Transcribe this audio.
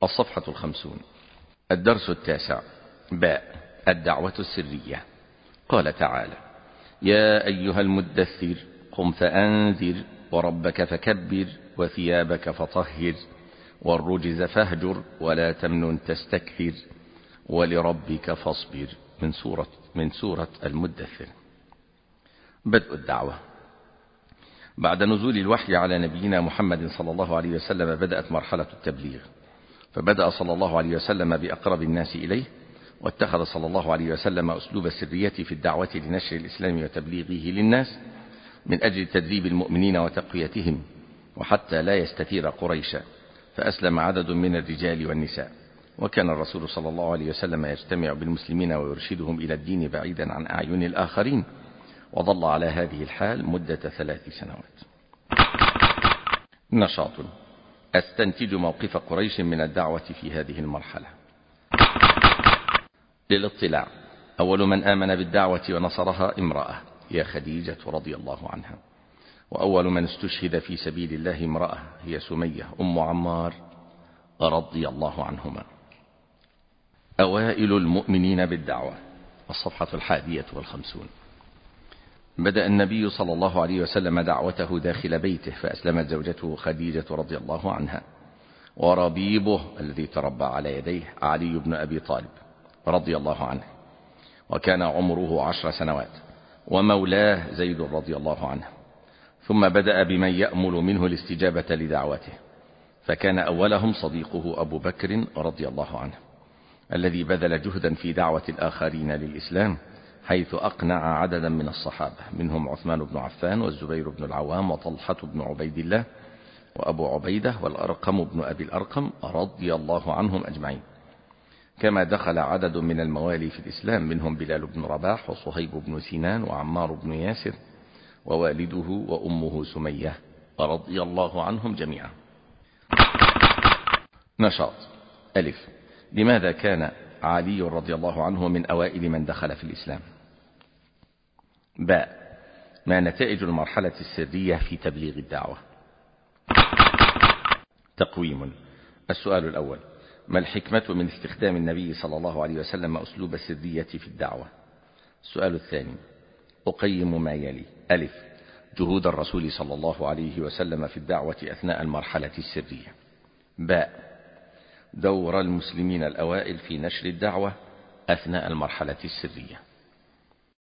الصفحة 50. الدرس 9. باء الدعوة السرية. قال تعالى: يا أيها المدثر قم فأنذر وربك فكبر وثيابك فطهر والرجز فاهجر ولا تمنن تستكثر ولربك فاصبر. من سورة المدثر. بدء الدعوة. بعد نزول الوحي على نبينا محمد صلى الله عليه وسلم بدأت مرحلة التبليغ، فبدأ صلى الله عليه وسلم بأقرب الناس إليه، واتخذ صلى الله عليه وسلم أسلوب السرية في الدعوة لنشر الإسلام وتبليغه للناس من أجل تدريب المؤمنين وتقويتهم، وحتى لا يستثير قريشا، فأسلم عدد من الرجال والنساء. وكان الرسول صلى الله عليه وسلم يجتمع بالمسلمين ويرشدهم إلى الدين بعيدا عن أعين الآخرين، وظل على هذه الحال مدة 3 سنوات. نشاط: أستنتج موقف قريش من الدعوة في هذه المرحلة. للاطلاع: أول من آمن بالدعوة ونصرها امرأة، هي خديجة رضي الله عنها، وأول من استشهد في سبيل الله امرأة، هي سمية أم عمار رضي الله عنهما. أوائل المؤمنين بالدعوة. الصفحة 51. بدأ النبي صلى الله عليه وسلم دعوته داخل بيته، فأسلمت زوجته خديجة رضي الله عنها، وربيبه الذي تربى على يديه علي بن أبي طالب رضي الله عنه، وكان عمره 10 سنوات، ومولاه زيد رضي الله عنه. ثم بدأ بمن يأمل منه الاستجابة لدعوته، فكان أولهم صديقه أبو بكر رضي الله عنه، الذي بذل جهدا في دعوة الآخرين للإسلام، حيث أقنع عددا من الصحابة، منهم عثمان بن عفان والزبير بن العوام وطلحة بن عبيد الله وأبو عبيدة والأرقم بن أبي الأرقم رضي الله عنهم أجمعين. كما دخل عدد من الموالي في الإسلام، منهم بلال بن رباح وصهيب بن سنان وعمار بن ياسر ووالده وأمه سمية رضي الله عنهم جميعا. نشاط: ألف. لماذا كان علي رضي الله عنه من أوائل من دخل في الإسلام؟ باء ما نتائج المرحلة السرية في تبليغ الدعوة. تقويم. السؤال الأول: ما الحكمة من استخدام النبي صلى الله عليه وسلم أسلوب السرية في الدعوة؟ السؤال الثاني: أقيم ما يلي. ألف. جهود الرسول صلى الله عليه وسلم في الدعوة أثناء المرحلة السرية. باء دور المسلمين الأوائل في نشر الدعوة أثناء المرحلة السرية.